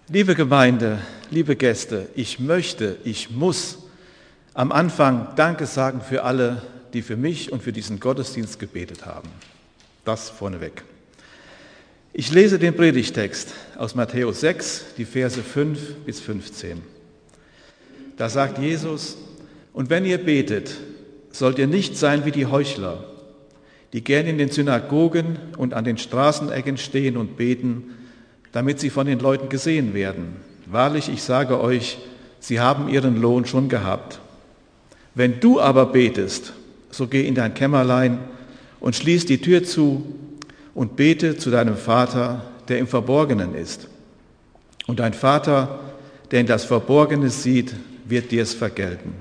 Liebe Gemeinde, liebe Gäste, ich muss am Anfang Danke sagen für alle, die für mich und für diesen Gottesdienst gebetet haben. Das vorneweg. Ich lese den Predigtext aus Matthäus 6, die Verse 5 bis 15. Da sagt Jesus: Und wenn ihr betet, sollt ihr nicht sein wie die Heuchler, die gern in den Synagogen und an den Straßenecken stehen und beten, damit sie von den Leuten gesehen werden. Wahrlich, ich sage euch, sie haben ihren Lohn schon gehabt. Wenn du aber betest, so geh in dein Kämmerlein und schließ die Tür zu und bete zu deinem Vater, der im Verborgenen ist. Und dein Vater, der in das Verborgene sieht, wird dir es vergelten.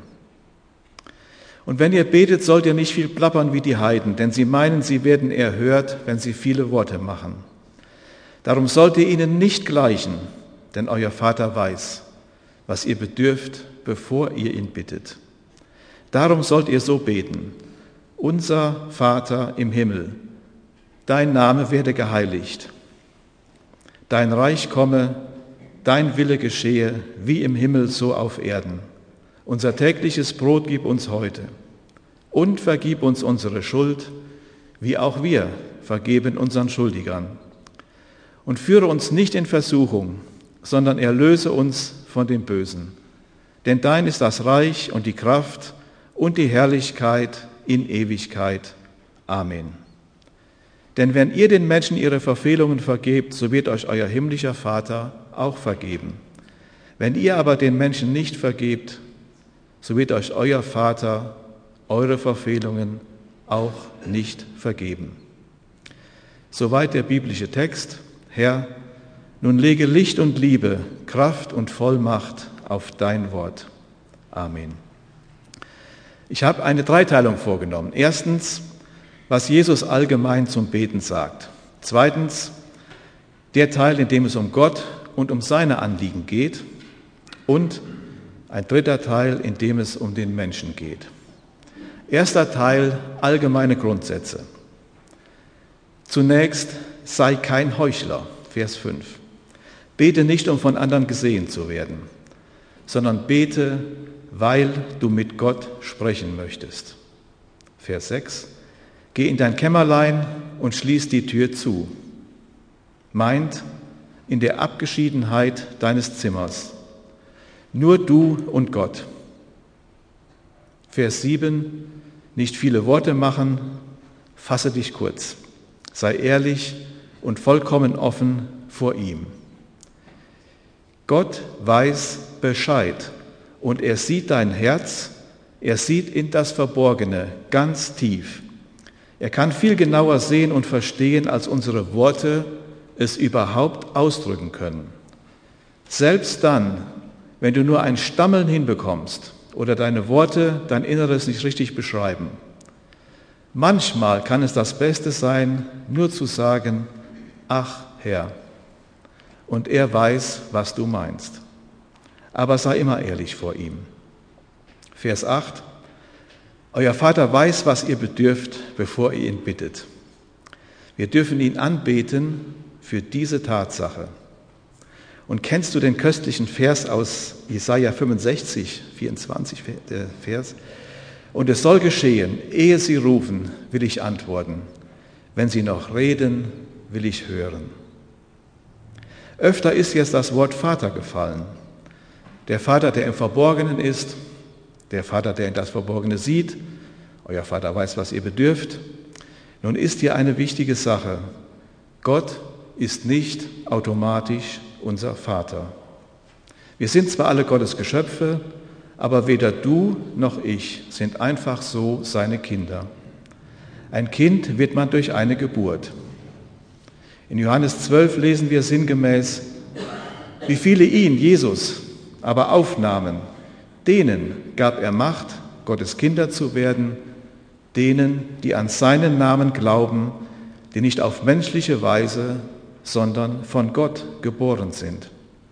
Und wenn ihr betet, sollt ihr nicht viel plappern wie die Heiden, denn sie meinen, sie werden erhört, wenn sie viele Worte machen. Darum sollt ihr ihnen nicht gleichen, denn euer Vater weiß, was ihr bedürft, bevor ihr ihn bittet. Darum sollt ihr so beten: Unser Vater im Himmel, dein Name werde geheiligt, dein Reich komme, dein Wille geschehe, wie im Himmel so auf Erden. Unser tägliches Brot gib uns heute und vergib uns unsere Schuld, wie auch wir vergeben unseren Schuldigern. Und führe uns nicht in Versuchung, sondern erlöse uns von dem Bösen. Denn dein ist das Reich und die Kraft und die Herrlichkeit in Ewigkeit. Amen. Denn wenn ihr den Menschen ihre Verfehlungen vergebt, so wird euch euer himmlischer Vater auch vergeben. Wenn ihr aber den Menschen nicht vergebt, so wird euch euer Vater eure Verfehlungen auch nicht vergeben. Soweit der biblische Text. Herr, nun lege Licht und Liebe, Kraft und Vollmacht auf dein Wort. Amen. Ich habe eine Dreiteilung vorgenommen. Erstens, was Jesus allgemein zum Beten sagt. Zweitens, der Teil, in dem es um Gott und um seine Anliegen geht. Und ein dritter Teil, in dem es um den Menschen geht. Erster Teil, allgemeine Grundsätze. Zunächst, sei kein Heuchler, Vers 5. Bete nicht, um von anderen gesehen zu werden, sondern bete, weil du mit Gott sprechen möchtest. Vers 6. Geh in dein Kämmerlein und schließ die Tür zu. Meint, in der Abgeschiedenheit deines Zimmers. Nur du und Gott. Vers 7. Nicht viele Worte machen, fasse dich kurz. Sei ehrlich und vollkommen offen vor ihm. Gott weiß Bescheid und er sieht dein Herz, er sieht in das Verborgene ganz tief. Er kann viel genauer sehen und verstehen, als unsere Worte es überhaupt ausdrücken können. Selbst dann, wenn du nur ein Stammeln hinbekommst oder deine Worte dein Inneres nicht richtig beschreiben. Manchmal kann es das Beste sein, nur zu sagen: Ach Herr, und er weiß, was du meinst. Aber sei immer ehrlich vor ihm. Vers 8. Euer Vater weiß, was ihr bedürft, bevor ihr ihn bittet. Wir dürfen ihn anbeten für diese Tatsache. Und kennst du den köstlichen Vers aus Jesaja 65, 24, der Vers? Und es soll geschehen, ehe sie rufen, will ich antworten. Wenn sie noch reden, will ich hören. Öfter ist jetzt das Wort Vater gefallen. Der Vater, der im Verborgenen ist, der Vater, der in das Verborgene sieht. Euer Vater weiß, was ihr bedürft. Nun ist hier eine wichtige Sache. Gott ist nicht automatisch unser Vater. Wir sind zwar alle Gottes Geschöpfe, aber weder du noch ich sind einfach so seine Kinder. Ein Kind wird man durch eine Geburt. In Johannes 12 lesen wir sinngemäß: Wie viele ihn, Jesus, aber aufnahmen, denen gab er Macht, Gottes Kinder zu werden, denen, die an seinen Namen glauben, die nicht auf menschliche Weise, sondern von Gott geboren sind.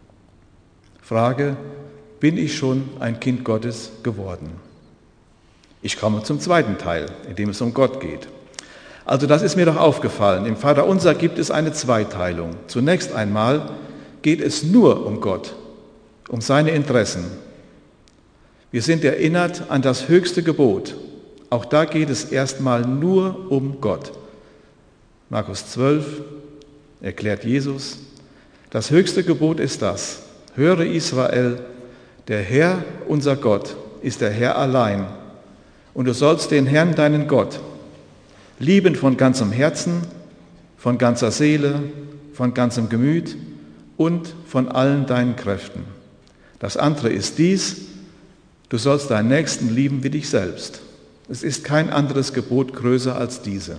Frage: Bin ich schon ein Kind Gottes geworden? Ich komme zum zweiten Teil, in dem es um Gott geht. Also das ist mir doch aufgefallen. Im Vaterunser gibt es eine Zweiteilung. Zunächst einmal geht es nur um Gott, um seine Interessen. Wir sind erinnert an das höchste Gebot. Auch da geht es erstmal nur um Gott. Markus 12 erklärt Jesus, das höchste Gebot ist das: Höre Israel, der Herr, unser Gott, ist der Herr allein. Und du sollst den Herrn, deinen Gott, lieben von ganzem Herzen, von ganzer Seele, von ganzem Gemüt und von allen deinen Kräften. Das andere ist dies: Du sollst deinen Nächsten lieben wie dich selbst. Es ist kein anderes Gebot größer als diese.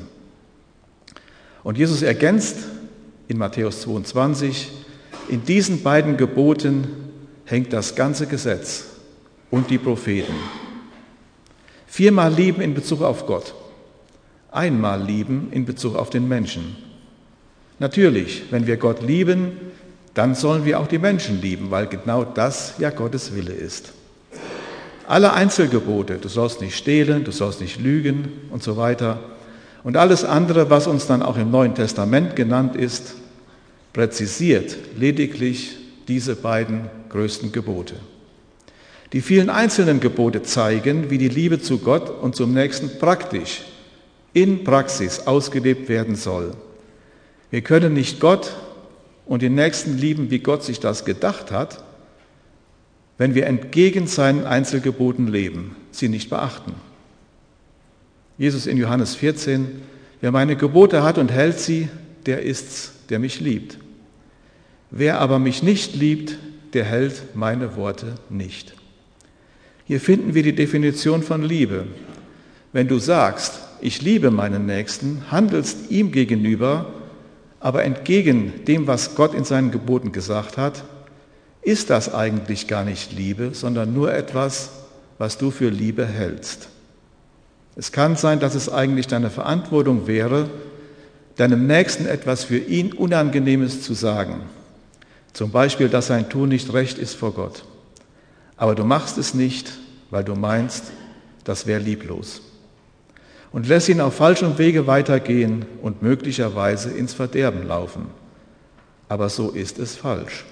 Und Jesus ergänzt in Matthäus 22, in diesen beiden Geboten hängt das ganze Gesetz und die Propheten. 4-mal lieben in Bezug auf Gott, 1-mal lieben in Bezug auf den Menschen. Natürlich, wenn wir Gott lieben, dann sollen wir auch die Menschen lieben, weil genau das ja Gottes Wille ist. Alle Einzelgebote, du sollst nicht stehlen, du sollst nicht lügen und so weiter, und alles andere, was uns dann auch im Neuen Testament genannt ist, präzisiert lediglich diese beiden größten Gebote. Die vielen einzelnen Gebote zeigen, wie die Liebe zu Gott und zum Nächsten praktisch, in Praxis ausgelebt werden soll. Wir können nicht Gott und den Nächsten lieben, wie Gott sich das gedacht hat, wenn wir entgegen seinen Einzelgeboten leben, sie nicht beachten. Jesus in Johannes 14, wer meine Gebote hat und hält sie, der ist's, der mich liebt. Wer aber mich nicht liebt, der hält meine Worte nicht. Hier finden wir die Definition von Liebe. Wenn du sagst, ich liebe meinen Nächsten, handelst ihm gegenüber, aber entgegen dem, was Gott in seinen Geboten gesagt hat, ist das eigentlich gar nicht Liebe, sondern nur etwas, was du für Liebe hältst. Es kann sein, dass es eigentlich deine Verantwortung wäre, deinem Nächsten etwas für ihn Unangenehmes zu sagen. Zum Beispiel, dass sein Tun nicht recht ist vor Gott. Aber du machst es nicht, weil du meinst, das wäre lieblos. Und lässt ihn auf falschem Wege weitergehen und möglicherweise ins Verderben laufen. Aber so ist es falsch.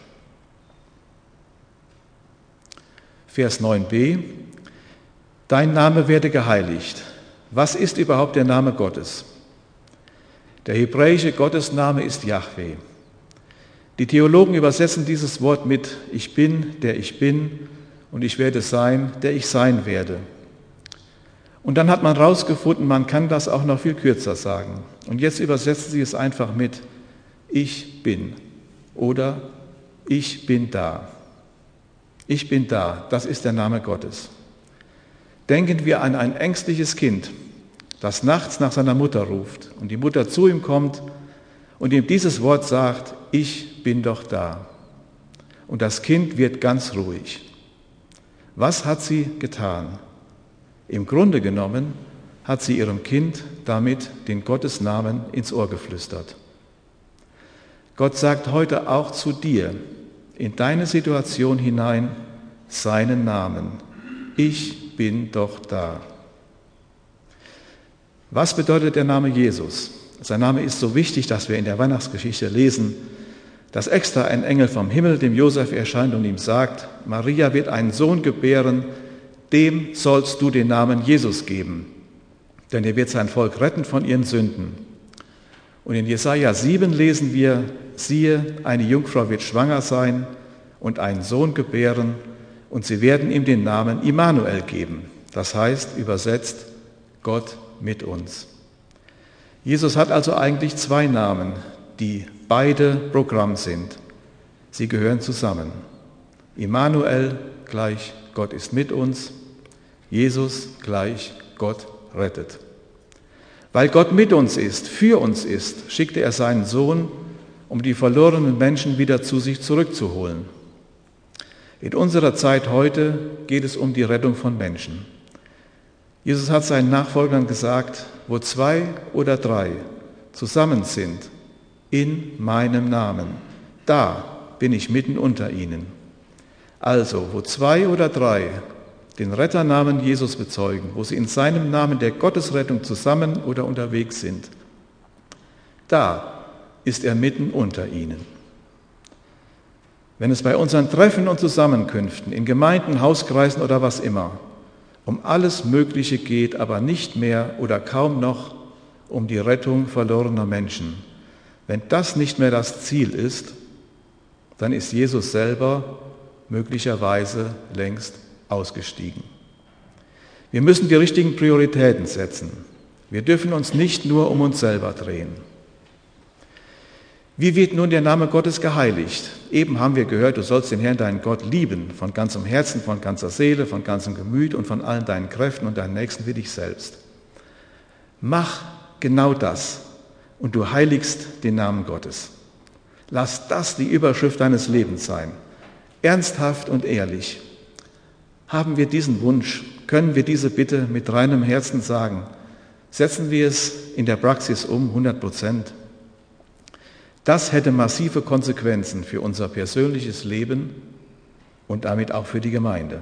Vers 9b: Dein Name werde geheiligt. Was ist überhaupt der Name Gottes? Der hebräische Gottesname ist Jahwe. Die Theologen übersetzen dieses Wort mit Ich bin, der ich bin, und ich werde sein, der ich sein werde. Und dann hat man herausgefunden, man kann das auch noch viel kürzer sagen. Und jetzt übersetzen sie es einfach mit Ich bin oder Ich bin da. Ich bin da, das ist der Name Gottes. Denken wir an ein ängstliches Kind, das nachts nach seiner Mutter ruft und die Mutter zu ihm kommt und ihm dieses Wort sagt, ich bin doch da. Und das Kind wird ganz ruhig. Was hat sie getan? Im Grunde genommen hat sie ihrem Kind damit den Gottesnamen ins Ohr geflüstert. Gott sagt heute auch zu dir, in deine Situation hinein, seinen Namen. Ich bin doch da. Was bedeutet der Name Jesus? Sein Name ist so wichtig, dass wir in der Weihnachtsgeschichte lesen, dass extra ein Engel vom Himmel dem Josef erscheint und ihm sagt, Maria wird einen Sohn gebären, dem sollst du den Namen Jesus geben, denn er wird sein Volk retten von ihren Sünden. Und in Jesaja 7 lesen wir, siehe, eine Jungfrau wird schwanger sein und einen Sohn gebären und sie werden ihm den Namen Immanuel geben. Das heißt, übersetzt, Gott mit uns. Jesus hat also eigentlich 2 Namen, die beide Programm sind. Sie gehören zusammen. Immanuel gleich Gott ist mit uns, Jesus gleich Gott rettet. Weil Gott mit uns ist, für uns ist, schickte er seinen Sohn, um die verlorenen Menschen wieder zu sich zurückzuholen. In unserer Zeit heute geht es um die Rettung von Menschen. Jesus hat seinen Nachfolgern gesagt, wo 2 oder 3 zusammen sind, in meinem Namen, da bin ich mitten unter ihnen. Also, wo 2 oder 3 den Retternamen Jesus bezeugen, wo sie in seinem Namen der Gottesrettung zusammen oder unterwegs sind, da ist er mitten unter ihnen. wenn es bei unseren Treffen und Zusammenkünften, in Gemeinden, Hauskreisen oder was immer, um alles Mögliche geht, aber nicht mehr oder kaum noch um die Rettung verlorener Menschen. Wenn das nicht mehr das Ziel ist, dann ist Jesus selber möglicherweise längst ausgestiegen. Wir müssen die richtigen Prioritäten setzen. Wir dürfen uns nicht nur um uns selber drehen. Wie wird nun der Name Gottes geheiligt? Eben haben wir gehört, du sollst den Herrn, deinen Gott, lieben, von ganzem Herzen, von ganzer Seele, von ganzem Gemüt und von allen deinen Kräften und deinen Nächsten wie dich selbst. Mach genau das und du heiligst den Namen Gottes. Lass das die Überschrift deines Lebens sein. Ernsthaft und ehrlich. Haben wir diesen Wunsch? Können wir diese Bitte mit reinem Herzen sagen? Setzen wir es in der Praxis um, 100%? Das hätte massive Konsequenzen für unser persönliches Leben und damit auch für die Gemeinde.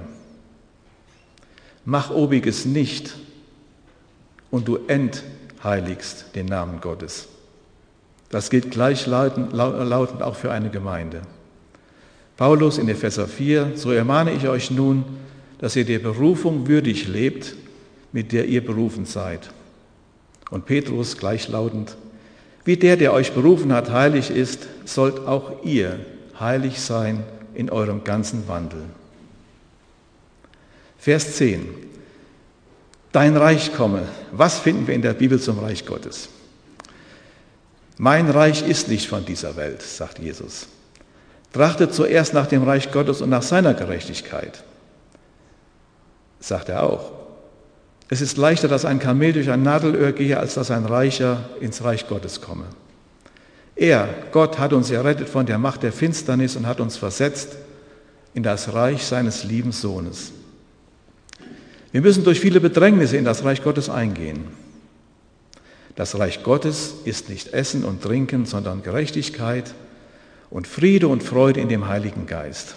Mach Obiges nicht und du entheiligst den Namen Gottes. Das gilt gleichlautend auch für eine Gemeinde. Paulus in Epheser 4, so ermahne ich euch nun, dass ihr der Berufung würdig lebt, mit der ihr berufen seid. Und Petrus gleichlautend, wie der euch berufen hat, heilig ist, sollt auch ihr heilig sein in eurem ganzen Wandel. Vers 10. Dein Reich komme. Was finden wir in der Bibel zum Reich Gottes? Mein Reich ist nicht von dieser Welt, sagt Jesus. Trachtet zuerst nach dem Reich Gottes und nach seiner Gerechtigkeit, sagt er auch. Es ist leichter, dass ein Kamel durch ein Nadelöhr gehe, als dass ein Reicher ins Reich Gottes komme. Gott, hat uns errettet von der Macht der Finsternis und hat uns versetzt in das Reich seines lieben Sohnes. Wir müssen durch viele Bedrängnisse in das Reich Gottes eingehen. Das Reich Gottes ist nicht Essen und Trinken, sondern Gerechtigkeit und Friede und Freude in dem Heiligen Geist.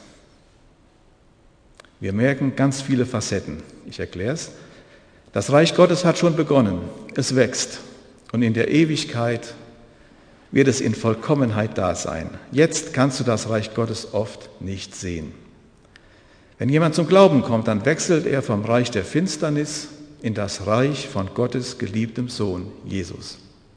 Wir merken ganz viele Facetten. Ich erkläre es. Das Reich Gottes hat schon begonnen, es wächst und in der Ewigkeit wird es in Vollkommenheit da sein. Jetzt kannst du das Reich Gottes oft nicht sehen. Wenn jemand zum Glauben kommt, dann wechselt er vom Reich der Finsternis in das Reich von Gottes geliebtem Sohn, Jesus.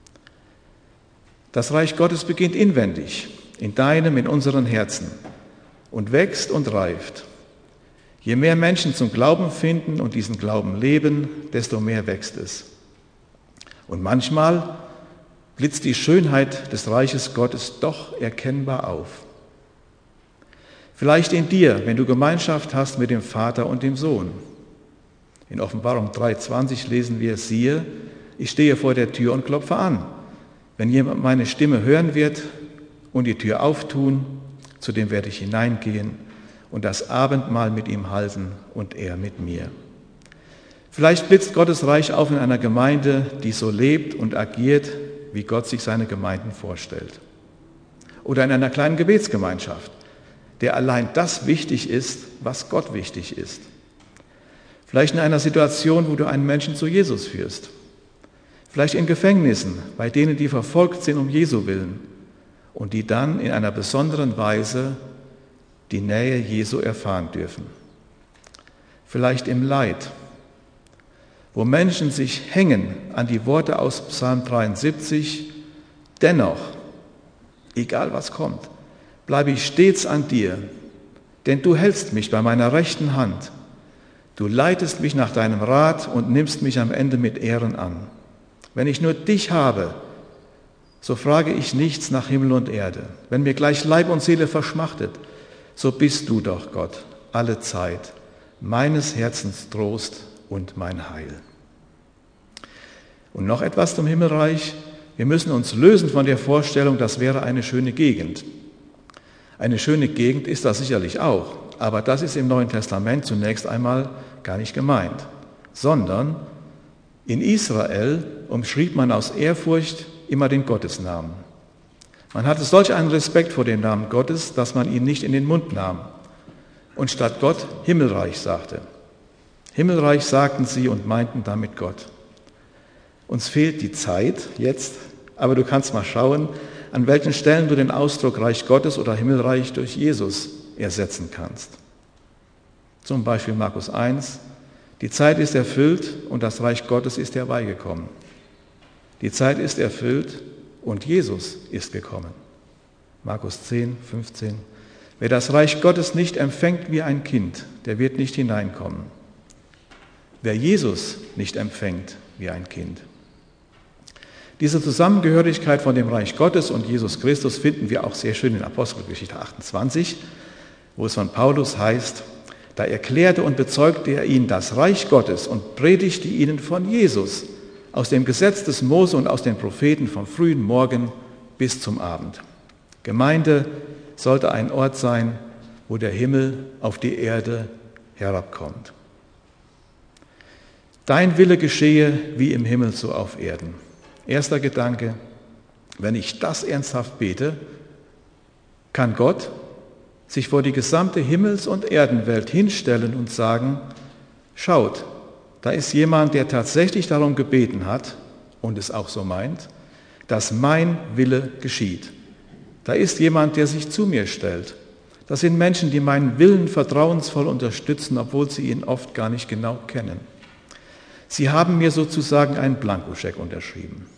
Das Reich Gottes beginnt inwendig, in deinem, in unseren Herzen und wächst und reift. Je mehr Menschen zum Glauben finden und diesen Glauben leben, desto mehr wächst es. Und manchmal blitzt die Schönheit des Reiches Gottes doch erkennbar auf. Vielleicht in dir, wenn du Gemeinschaft hast mit dem Vater und dem Sohn. In Offenbarung 3,20 lesen wir, siehe, ich stehe vor der Tür und klopfe an. Wenn jemand meine Stimme hören wird und die Tür auftun, zu dem werde ich hineingehen und das Abendmahl mit ihm halten und er mit mir. Vielleicht blitzt Gottes Reich auf in einer Gemeinde, die so lebt und agiert, wie Gott sich seine Gemeinden vorstellt. Oder in einer kleinen Gebetsgemeinschaft, der allein das wichtig ist, was Gott wichtig ist. Vielleicht in einer Situation, wo du einen Menschen zu Jesus führst. Vielleicht in Gefängnissen, bei denen, die verfolgt sind um Jesu willen und die dann in einer besonderen Weise die Nähe Jesu erfahren dürfen. Vielleicht im Leid, wo Menschen sich hängen an die Worte aus Psalm 73, dennoch, egal was kommt, bleibe ich stets an dir, denn du hältst mich bei meiner rechten Hand. Du leitest mich nach deinem Rat und nimmst mich am Ende mit Ehren an. Wenn ich nur dich habe, so frage ich nichts nach Himmel und Erde. Wenn mir gleich Leib und Seele verschmachtet, so bist du doch, Gott, alle Zeit, meines Herzens Trost und mein Heil. Und noch etwas zum Himmelreich. Wir müssen uns lösen von der Vorstellung, das wäre eine schöne Gegend. Eine schöne Gegend ist das sicherlich auch, aber das ist im Neuen Testament zunächst einmal gar nicht gemeint, sondern in Israel umschrieb man aus Ehrfurcht immer den Gottesnamen. Man hatte solch einen Respekt vor dem Namen Gottes, dass man ihn nicht in den Mund nahm und statt Gott Himmelreich sagte. Himmelreich sagten sie und meinten damit Gott. Uns fehlt die Zeit jetzt, aber du kannst mal schauen, an welchen Stellen du den Ausdruck Reich Gottes oder Himmelreich durch Jesus ersetzen kannst. Zum Beispiel Markus 1, die Zeit ist erfüllt und das Reich Gottes ist herbeigekommen. Die Zeit ist erfüllt und Jesus ist gekommen. Markus 10, 15. Wer das Reich Gottes nicht empfängt wie ein Kind, der wird nicht hineinkommen. Wer Jesus nicht empfängt wie ein Kind. Diese Zusammengehörigkeit von dem Reich Gottes und Jesus Christus finden wir auch sehr schön in Apostelgeschichte 28, wo es von Paulus heißt, da erklärte und bezeugte er ihnen das Reich Gottes und predigte ihnen von Jesus, aus dem Gesetz des Mose und aus den Propheten vom frühen Morgen bis zum Abend. Gemeinde sollte ein Ort sein, wo der Himmel auf die Erde herabkommt. Dein Wille geschehe wie im Himmel so auf Erden. Erster Gedanke, wenn ich das ernsthaft bete, kann Gott sich vor die gesamte Himmels- und Erdenwelt hinstellen und sagen, schaut, da ist jemand, der tatsächlich darum gebeten hat und es auch so meint, dass mein Wille geschieht. Da ist jemand, der sich zu mir stellt. Das sind Menschen, die meinen Willen vertrauensvoll unterstützen, obwohl sie ihn oft gar nicht genau kennen. Sie haben mir sozusagen einen Blankoscheck unterschrieben.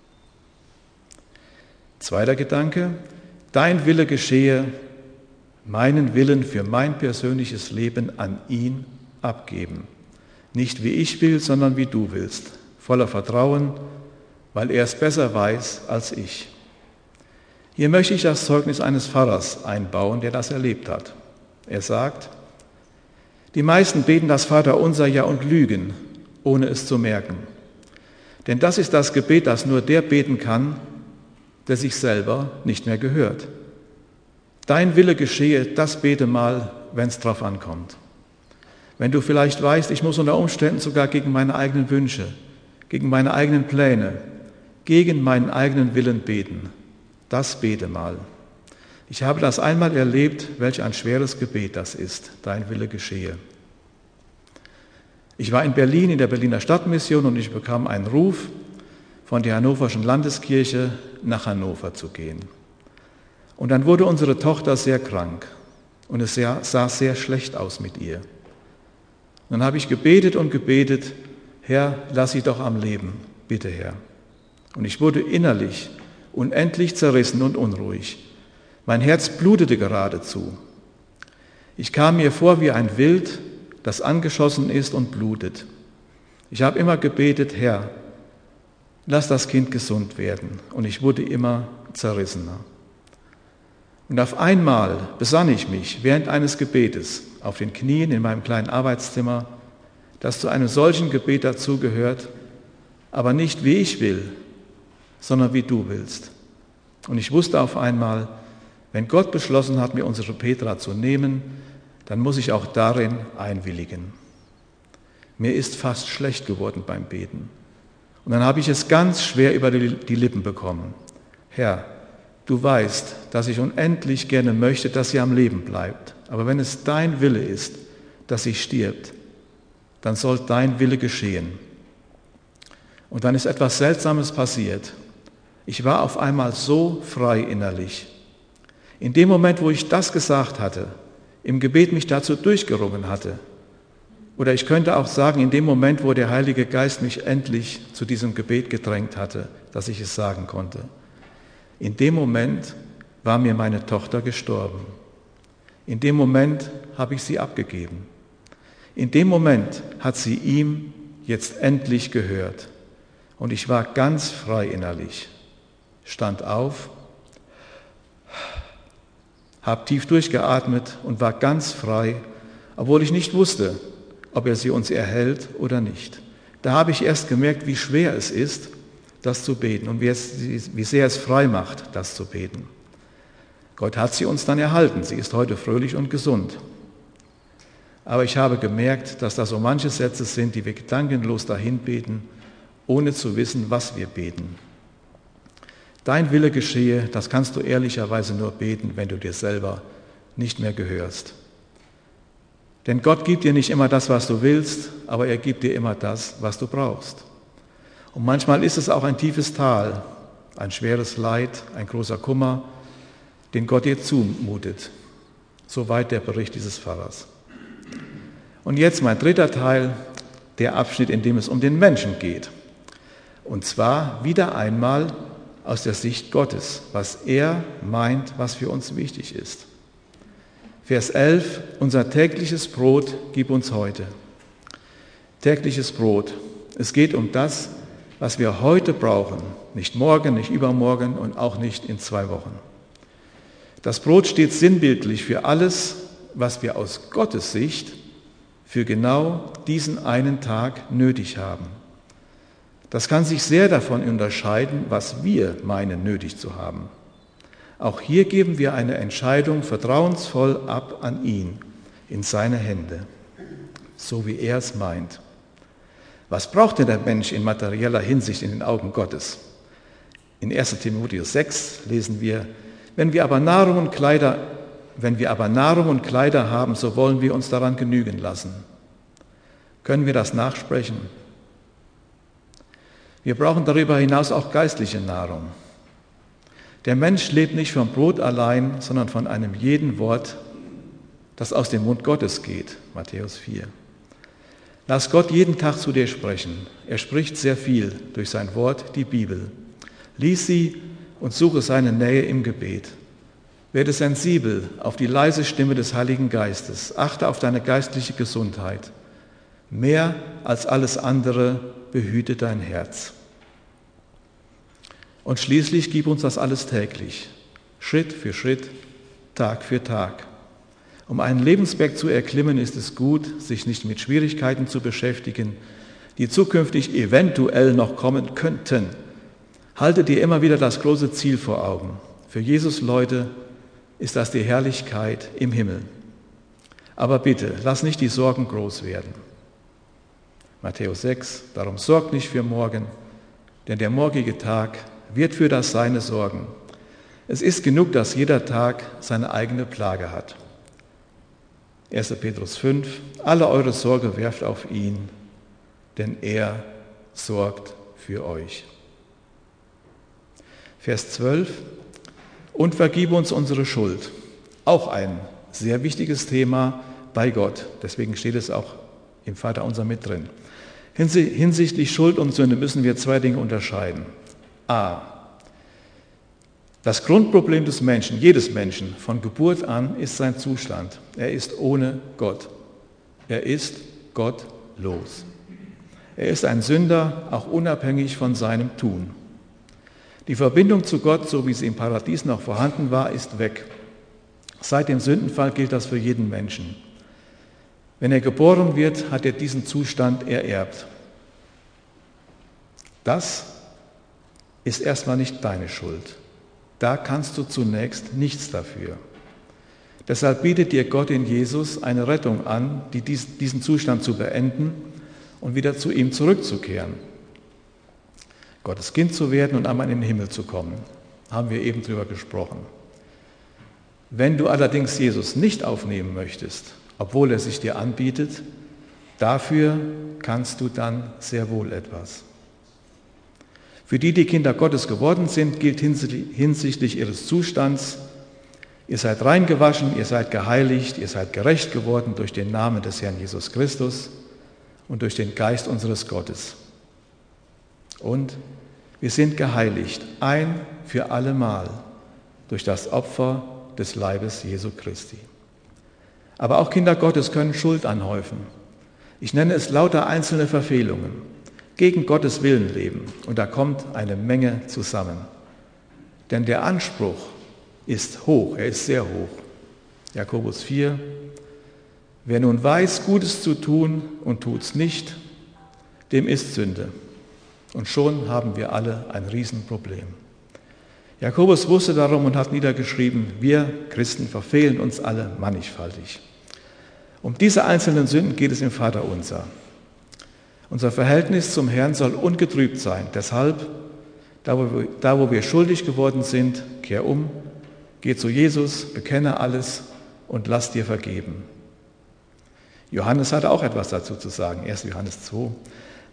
Zweiter Gedanke, dein Wille geschehe, meinen Willen für mein persönliches Leben an ihn abgeben. Nicht wie ich will, sondern wie du willst. Voller Vertrauen, weil er es besser weiß als ich. Hier möchte ich das Zeugnis eines Pfarrers einbauen, der das erlebt hat. Er sagt, die meisten beten das Vaterunser ja und lügen, ohne es zu merken. Denn das ist das Gebet, das nur der beten kann, der sich selber nicht mehr gehört. Dein Wille geschehe, das bete mal, wenn es drauf ankommt. Wenn du vielleicht weißt, ich muss unter Umständen sogar gegen meine eigenen Wünsche, gegen meine eigenen Pläne, gegen meinen eigenen Willen beten, das bete mal. Ich habe das einmal erlebt, welch ein schweres Gebet das ist, dein Wille geschehe. Ich war in Berlin, in der Berliner Stadtmission und ich bekam einen Ruf von der Hannoverschen Landeskirche, nach Hannover zu gehen. Und dann wurde unsere Tochter sehr krank und es sah sehr schlecht aus mit ihr. Und dann habe ich gebetet und gebetet, Herr, lass sie doch am Leben, bitte Herr. Und ich wurde innerlich unendlich zerrissen und unruhig. Mein Herz blutete geradezu. Ich kam mir vor wie ein Wild, das angeschossen ist und blutet. Ich habe immer gebetet, Herr, lass das Kind gesund werden. Und ich wurde immer zerrissener. Und auf einmal besann ich mich während eines Gebetes auf den Knien in meinem kleinen Arbeitszimmer, das zu einem solchen Gebet dazugehört, aber nicht wie ich will, sondern wie du willst. Und ich wusste auf einmal, wenn Gott beschlossen hat, mir unsere Petra zu nehmen, dann muss ich auch darin einwilligen. Mir ist fast schlecht geworden beim Beten. Und dann habe ich es ganz schwer über die Lippen bekommen. Herr, du weißt, dass ich unendlich gerne möchte, dass sie am Leben bleibt. Aber wenn es dein Wille ist, dass sie stirbt, dann soll dein Wille geschehen. Und dann ist etwas Seltsames passiert. Ich war auf einmal so frei innerlich. In dem Moment, wo ich das gesagt hatte, im Gebet mich dazu durchgerungen hatte, oder ich könnte auch sagen, in dem Moment, wo der Heilige Geist mich endlich zu diesem Gebet gedrängt hatte, dass ich es sagen konnte, in dem Moment war mir meine Tochter gestorben. In dem Moment habe ich sie abgegeben. In dem Moment hat sie ihm jetzt endlich gehört. Und ich war ganz frei innerlich. Stand auf, habe tief durchgeatmet und war ganz frei, obwohl ich nicht wusste, ob er sie uns erhält oder nicht. Da habe ich erst gemerkt, wie schwer es ist, das zu beten und wie sehr es frei macht, das zu beten. Gott hat sie uns dann erhalten. Sie ist heute fröhlich und gesund. Aber ich habe gemerkt, dass da so manche Sätze sind, die wir gedankenlos dahin beten, ohne zu wissen, was wir beten. Dein Wille geschehe, das kannst du ehrlicherweise nur beten, wenn du dir selber nicht mehr gehörst. Denn Gott gibt dir nicht immer das, was du willst, aber er gibt dir immer das, was du brauchst. Und manchmal ist es auch ein tiefes Tal, ein schweres Leid, ein großer Kummer, den Gott dir zumutet. Soweit der Bericht dieses Pfarrers. Und jetzt mein dritter Teil, der Abschnitt, in dem es um den Menschen geht. Und zwar wieder einmal aus der Sicht Gottes, was er meint, was für uns wichtig ist. Vers 11, unser tägliches Brot gib uns heute. Tägliches Brot. Es geht um das, was wir heute brauchen, nicht morgen, nicht übermorgen und auch nicht in 2 Wochen. Das Brot steht sinnbildlich für alles, was wir aus Gottes Sicht für genau diesen einen Tag nötig haben. Das kann sich sehr davon unterscheiden, was wir meinen nötig zu haben. Auch hier geben wir eine Entscheidung vertrauensvoll ab an ihn, in seine Hände, so wie er es meint. Was braucht denn der Mensch in materieller Hinsicht in den Augen Gottes? In 1. Timotheus 6 lesen wir, wenn wir aber Nahrung und Kleider haben, so wollen wir uns daran genügen lassen. Können wir das nachsprechen? Wir brauchen darüber hinaus auch geistliche Nahrung. Der Mensch lebt nicht vom Brot allein, sondern von einem jeden Wort, das aus dem Mund Gottes geht. Matthäus 4. Lass Gott jeden Tag zu dir sprechen. Er spricht sehr viel durch sein Wort, die Bibel. Lies sie und suche seine Nähe im Gebet. Werde sensibel auf die leise Stimme des Heiligen Geistes. Achte auf deine geistliche Gesundheit. Mehr als alles andere behüte dein Herz. Und schließlich gib uns das alles täglich, Schritt für Schritt, Tag für Tag. Um einen Lebensberg zu erklimmen, ist es gut, sich nicht mit Schwierigkeiten zu beschäftigen, die zukünftig eventuell noch kommen könnten. Halte dir immer wieder das große Ziel vor Augen. Für Jesus, Leute, ist das die Herrlichkeit im Himmel. Aber bitte, lass nicht die Sorgen groß werden. Matthäus 6, darum sorgt nicht für morgen, denn der morgige Tag wird für das Seine sorgen. Es ist genug, dass jeder Tag seine eigene Plage hat. 1. Petrus 5, alle eure Sorge werft auf ihn, denn er sorgt für euch. Vers 12, und vergib uns unsere Schuld. Auch ein sehr wichtiges Thema bei Gott. Deswegen steht es auch im Vaterunser mit drin. Hinsichtlich Schuld und Sünde müssen wir 2 Dinge unterscheiden. A. Das Grundproblem des Menschen, jedes Menschen, von Geburt an, ist sein Zustand. Er ist ohne Gott. Er ist gottlos. Er ist ein Sünder, auch unabhängig von seinem Tun. Die Verbindung zu Gott, so wie sie im Paradies noch vorhanden war, ist weg. Seit dem Sündenfall gilt das für jeden Menschen. Wenn er geboren wird, hat er diesen Zustand ererbt. Das ist erstmal nicht deine Schuld. Da kannst du zunächst nichts dafür. Deshalb bietet dir Gott in Jesus eine Rettung an, diesen Zustand zu beenden und wieder zu ihm zurückzukehren. Gottes Kind zu werden und einmal in den Himmel zu kommen. Haben wir eben drüber gesprochen. Wenn du allerdings Jesus nicht aufnehmen möchtest, obwohl er sich dir anbietet, dafür kannst du dann sehr wohl etwas. Für die Kinder Gottes geworden sind, gilt hinsichtlich ihres Zustands: Ihr seid reingewaschen, ihr seid geheiligt, ihr seid gerecht geworden durch den Namen des Herrn Jesus Christus und durch den Geist unseres Gottes. Und wir sind geheiligt, ein für allemal, durch das Opfer des Leibes Jesu Christi. Aber auch Kinder Gottes können Schuld anhäufen. Ich nenne es lauter einzelne Verfehlungen, gegen Gottes Willen leben. Und da kommt eine Menge zusammen. Denn der Anspruch ist hoch, er ist sehr hoch. Jakobus 4, wer nun weiß, Gutes zu tun und tut's nicht, dem ist Sünde. Und schon haben wir alle ein Riesenproblem. Jakobus wusste darum und hat niedergeschrieben, wir Christen verfehlen uns alle mannigfaltig. Um diese einzelnen Sünden geht es im Vaterunser. Unser Verhältnis zum Herrn soll ungetrübt sein. Deshalb, da wo wir schuldig geworden sind, kehr um, geh zu Jesus, bekenne alles und lass dir vergeben. Johannes hatte auch etwas dazu zu sagen. 1. Johannes 2.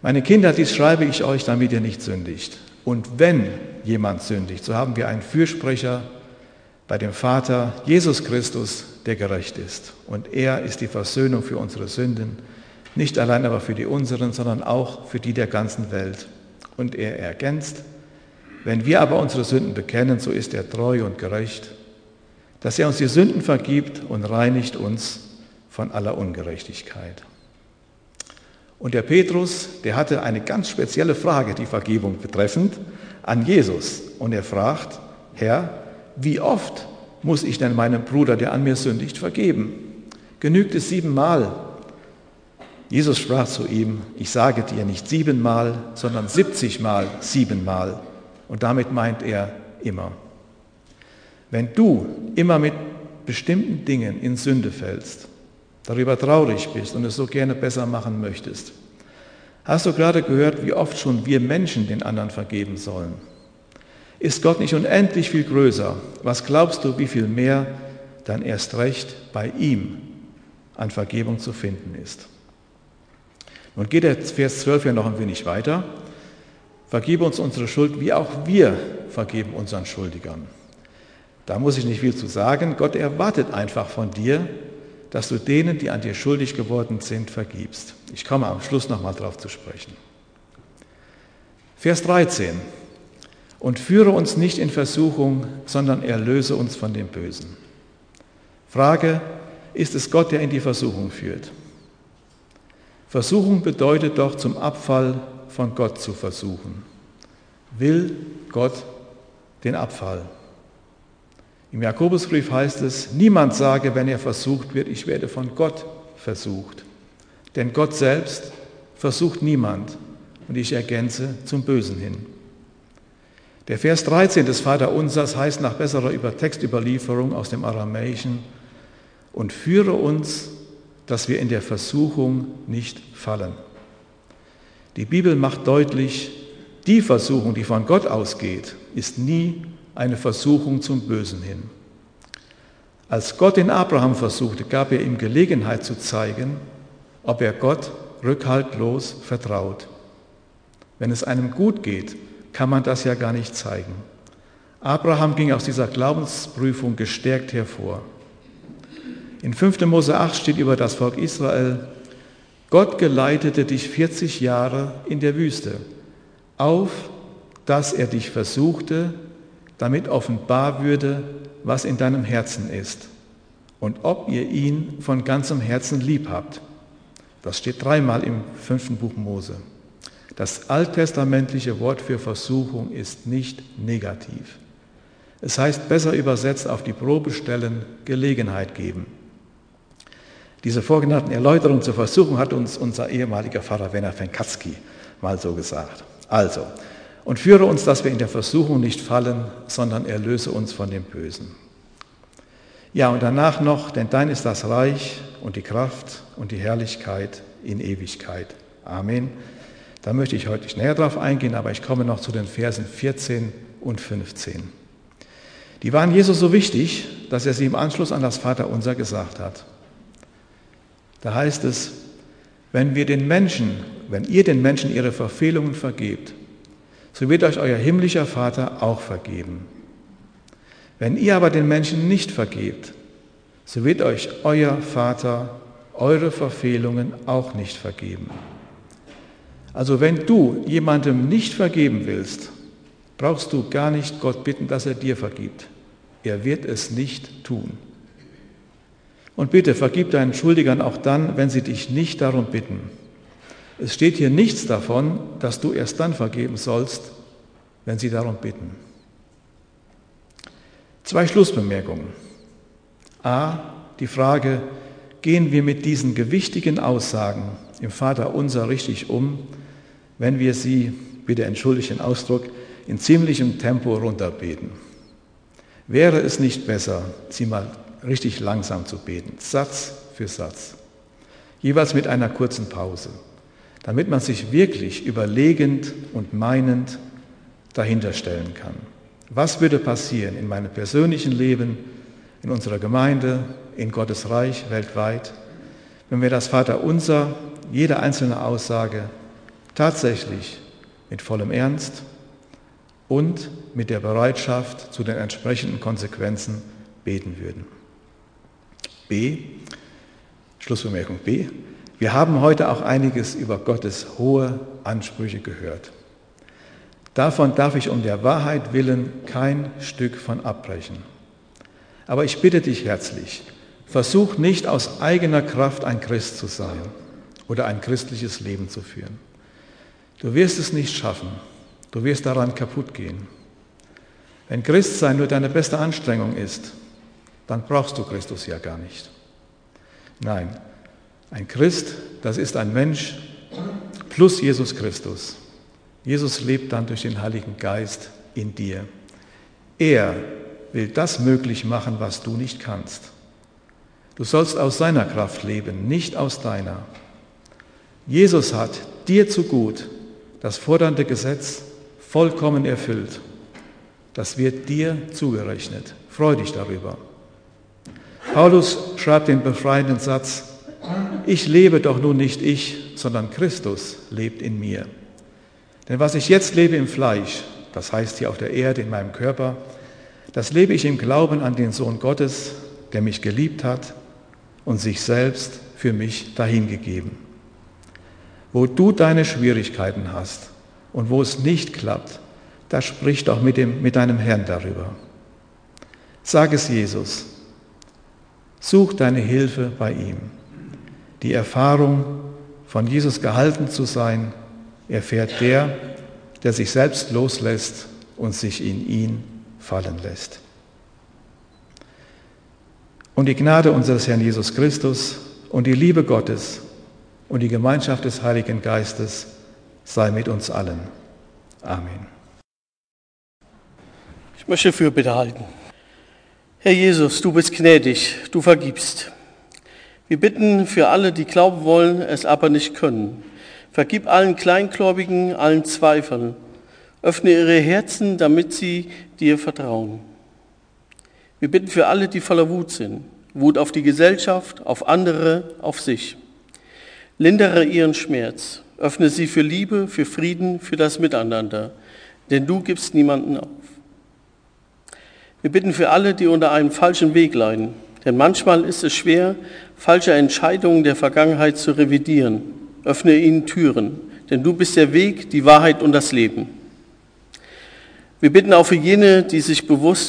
Meine Kinder, dies schreibe ich euch, damit ihr nicht sündigt. Und wenn jemand sündigt, so haben wir einen Fürsprecher bei dem Vater, Jesus Christus, der gerecht ist. Und er ist die Versöhnung für unsere Sünden, nicht allein aber für die unseren, sondern auch für die der ganzen Welt. Und er ergänzt: Wenn wir aber unsere Sünden bekennen, so ist er treu und gerecht, dass er uns die Sünden vergibt und reinigt uns von aller Ungerechtigkeit. Und der Petrus, der hatte eine ganz spezielle Frage, die Vergebung betreffend, an Jesus. Und er fragt: Herr, wie oft muss ich denn meinem Bruder, der an mir sündigt, vergeben? Genügt es 7-mal? Jesus sprach zu ihm: Ich sage dir nicht 7-mal, sondern 70-mal 7-mal. Und damit meint er immer. Wenn du immer mit bestimmten Dingen in Sünde fällst, darüber traurig bist und es so gerne besser machen möchtest, hast du gerade gehört, wie oft schon wir Menschen den anderen vergeben sollen? Ist Gott nicht unendlich viel größer? Was glaubst du, wie viel mehr dann erst recht bei ihm an Vergebung zu finden ist? Nun geht der Vers 12 ja noch ein wenig weiter. Vergib uns unsere Schuld, wie auch wir vergeben unseren Schuldigern. Da muss ich nicht viel zu sagen. Gott erwartet einfach von dir, dass du denen, die an dir schuldig geworden sind, vergibst. Ich komme am Schluss nochmal darauf zu sprechen. Vers 13. Und führe uns nicht in Versuchung, sondern erlöse uns von dem Bösen. Frage: Ist es Gott, der in die Versuchung führt? Versuchung bedeutet doch, zum Abfall von Gott zu versuchen. Will Gott den Abfall? Im Jakobusbrief heißt es: Niemand sage, wenn er versucht wird, ich werde von Gott versucht. Denn Gott selbst versucht niemand. Und ich ergänze: zum Bösen hin. Der Vers 13 des Vaterunsers heißt nach besserer Textüberlieferung aus dem Aramäischen: Und führe uns, dass wir in der Versuchung nicht fallen. Die Bibel macht deutlich, die Versuchung, die von Gott ausgeht, ist nie eine Versuchung zum Bösen hin. Als Gott den Abraham versuchte, gab er ihm Gelegenheit zu zeigen, ob er Gott rückhaltlos vertraut. Wenn es einem gut geht, kann man das ja gar nicht zeigen. Abraham ging aus dieser Glaubensprüfung gestärkt hervor. In 5. Mose 8 steht über das Volk Israel: Gott geleitete dich 40 Jahre in der Wüste, auf, dass er dich versuchte, damit offenbar würde, was in deinem Herzen ist und ob ihr ihn von ganzem Herzen lieb habt. Das steht 3-mal im 5. Buch Mose. Das alttestamentliche Wort für Versuchung ist nicht negativ. Es heißt besser übersetzt auf die Probe stellen, Gelegenheit geben. Diese vorgenannten Erläuterungen zur Versuchung hat uns unser ehemaliger Pfarrer Werner Fenkatzky mal so gesagt. Also: Und führe uns, dass wir in der Versuchung nicht fallen, sondern erlöse uns von dem Bösen. Ja, und danach noch: Denn dein ist das Reich und die Kraft und die Herrlichkeit in Ewigkeit. Amen. Da möchte ich heute nicht näher drauf eingehen, aber ich komme noch zu den Versen 14 und 15. Die waren Jesus so wichtig, dass er sie im Anschluss an das Vaterunser gesagt hat. Da heißt es: Wenn ihr den Menschen ihre Verfehlungen vergebt, so wird euch euer himmlischer Vater auch vergeben. Wenn ihr aber den Menschen nicht vergebt, so wird euch euer Vater eure Verfehlungen auch nicht vergeben. Also wenn du jemandem nicht vergeben willst, brauchst du gar nicht Gott bitten, dass er dir vergibt. Er wird es nicht tun. Und bitte vergib deinen Schuldigern auch dann, wenn sie dich nicht darum bitten. Es steht hier nichts davon, dass du erst dann vergeben sollst, wenn sie darum bitten. 2 Schlussbemerkungen. A, die Frage: Gehen wir mit diesen gewichtigen Aussagen im Vaterunser richtig um, wenn wir sie, bitte entschuldigt den Ausdruck, in ziemlichem Tempo runterbeten? Wäre es nicht besser, sie mal richtig langsam zu beten, Satz für Satz, jeweils mit einer kurzen Pause, damit man sich wirklich überlegend und meinend dahinter stellen kann? Was würde passieren in meinem persönlichen Leben, in unserer Gemeinde, in Gottes Reich weltweit, wenn wir das Vaterunser, jede einzelne Aussage tatsächlich mit vollem Ernst und mit der Bereitschaft zu den entsprechenden Konsequenzen beten würden. B, Schlussbemerkung B, wir haben heute auch einiges über Gottes hohe Ansprüche gehört. Davon darf ich um der Wahrheit willen kein Stück von abbrechen. Aber ich bitte dich herzlich, versuch nicht aus eigener Kraft ein Christ zu sein oder ein christliches Leben zu führen. Du wirst es nicht schaffen, du wirst daran kaputt gehen. Wenn Christsein nur deine beste Anstrengung ist, dann brauchst du Christus ja gar nicht. Nein, ein Christ, das ist ein Mensch plus Jesus Christus. Jesus lebt dann durch den Heiligen Geist in dir. Er will das möglich machen, was du nicht kannst. Du sollst aus seiner Kraft leben, nicht aus deiner. Jesus hat dir zu gut das fordernde Gesetz vollkommen erfüllt. Das wird dir zugerechnet. Freu dich darüber. Paulus schreibt den befreienden Satz: Ich lebe doch nun nicht ich, sondern Christus lebt in mir. Denn was ich jetzt lebe im Fleisch, das heißt hier auf der Erde, in meinem Körper, das lebe ich im Glauben an den Sohn Gottes, der mich geliebt hat und sich selbst für mich dahingegeben. Wo du deine Schwierigkeiten hast und wo es nicht klappt, da sprich doch mit deinem Herrn darüber. Sag es Jesus. Such deine Hilfe bei ihm. Die Erfahrung, von Jesus gehalten zu sein, erfährt der sich selbst loslässt und sich in ihn fallen lässt. Und die Gnade unseres Herrn Jesus Christus und die Liebe Gottes und die Gemeinschaft des Heiligen Geistes sei mit uns allen. Amen. Ich möchte Fürbitte halten. Herr Jesus, du bist gnädig, du vergibst. Wir bitten für alle, die glauben wollen, es aber nicht können. Vergib allen Kleingläubigen, allen Zweifeln. Öffne ihre Herzen, damit sie dir vertrauen. Wir bitten für alle, die voller Wut sind. Wut auf die Gesellschaft, auf andere, auf sich. Lindere ihren Schmerz. Öffne sie für Liebe, für Frieden, für das Miteinander. Denn du gibst niemanden auf. Wir bitten für alle, die unter einem falschen Weg leiden. Denn manchmal ist es schwer, falsche Entscheidungen der Vergangenheit zu revidieren. Öffne ihnen Türen, denn du bist der Weg, die Wahrheit und das Leben. Wir bitten auch für jene, die sich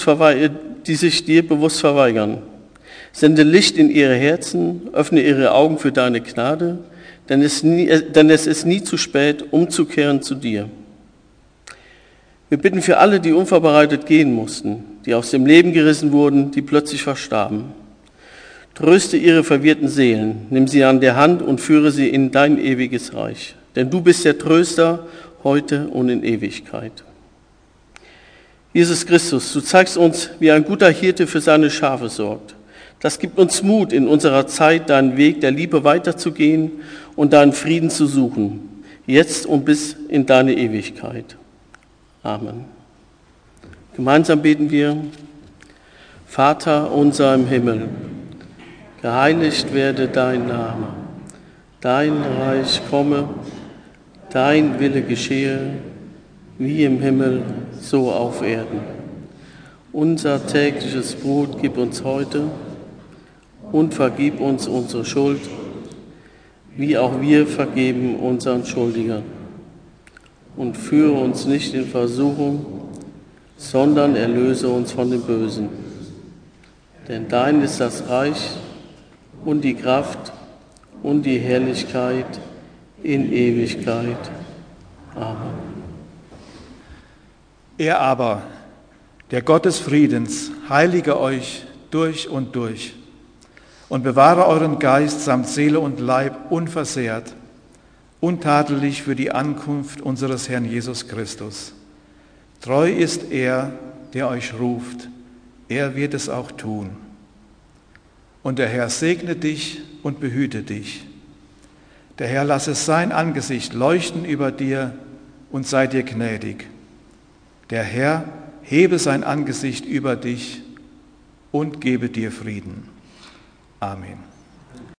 dir bewusst verweigern. Sende Licht in ihre Herzen, öffne ihre Augen für deine Gnade, denn es ist nie zu spät, umzukehren zu dir. Wir bitten für alle, die unvorbereitet gehen mussten, die aus dem Leben gerissen wurden, die plötzlich verstarben. Tröste ihre verwirrten Seelen, nimm sie an der Hand und führe sie in dein ewiges Reich. Denn du bist der Tröster heute und in Ewigkeit. Jesus Christus, du zeigst uns, wie ein guter Hirte für seine Schafe sorgt. Das gibt uns Mut, in unserer Zeit deinen Weg der Liebe weiterzugehen und deinen Frieden zu suchen, jetzt und bis in deine Ewigkeit. Amen. Gemeinsam beten wir: Vater unser im Himmel, geheiligt werde dein Name, dein Reich komme, dein Wille geschehe, wie im Himmel, so auf Erden. Unser tägliches Brot gib uns heute und vergib uns unsere Schuld, wie auch wir vergeben unseren Schuldigern. Und führe uns nicht in Versuchung, sondern erlöse uns von dem Bösen. Denn dein ist das Reich und die Kraft und die Herrlichkeit in Ewigkeit. Amen. Er aber, der Gott des Friedens, heilige euch durch und durch und bewahre euren Geist samt Seele und Leib unversehrt, untadelig für die Ankunft unseres Herrn Jesus Christus. Treu ist er, der euch ruft, er wird es auch tun. Und der Herr segne dich und behüte dich. Der Herr lasse sein Angesicht leuchten über dir und sei dir gnädig. Der Herr hebe sein Angesicht über dich und gebe dir Frieden. Amen.